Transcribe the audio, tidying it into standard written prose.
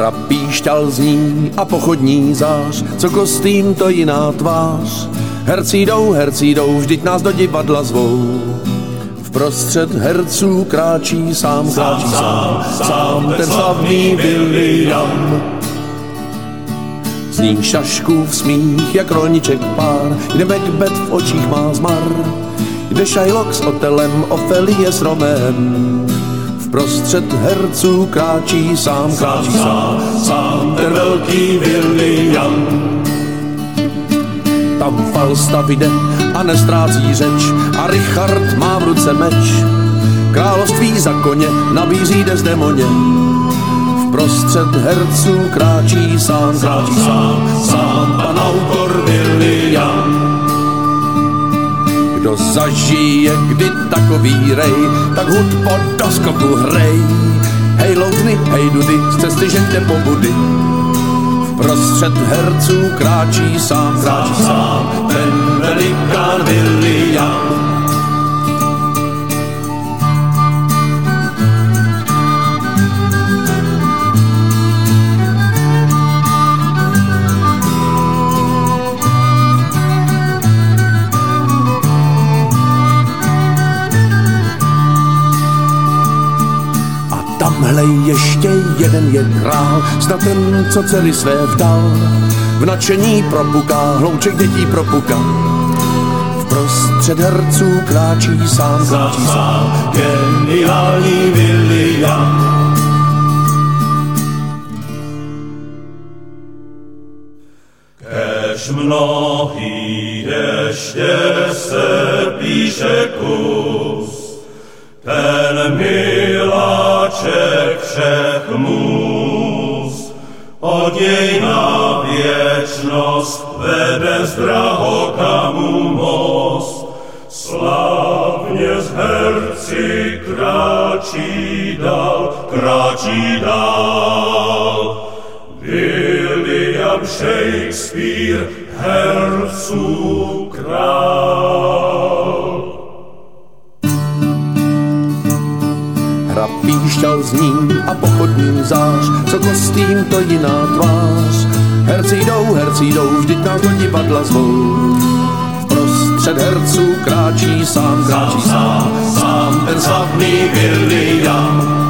Hra píšťal zní a pochodní zář, co kostým, to jiná tvář. Herci jdou, vždyť nás do divadla zvou. Vprostřed herců kráčí sám ten slavný William. Zní Šaškův smích, jak rolniček pár, kde Macbeth v očích má zmar, kde Shylock s Otelem, Ofelie s Romem. Vprostřed herců kráčí sám ten velký William. Tam Falstaff jde a nestrácí řeč a Richard má v ruce meč. Království za koně nabízí Desdemoně. Vprostřed herců kráčí sám pan autor William. Kdo zažije kdy takový rej, tak hud po doskoku hrej. Hej loutny, hej dudy, z cesty žeňte pobudy. Vprostřed herců kráčí sám ten velikán William. Tamhle ještě jeden je král, snad ten, co dcery své vdal. V nadšení propuká, hlouček dětí propuká. Vprostřed herců kráčí sám geniální William. Kež mnohý ještě se píše kus, ten miláček všech mus, od něj na věčnost vede z drahokamů most. Slavně z herci kráčí dál, William Shakespeare, herců král. Hra píšťal zní a pochodní zář, co kostým, to jiná tvář. Herci jdou, vždyť nás do divadla zvou. Vprostřed herců kráčí sám ten slavný William.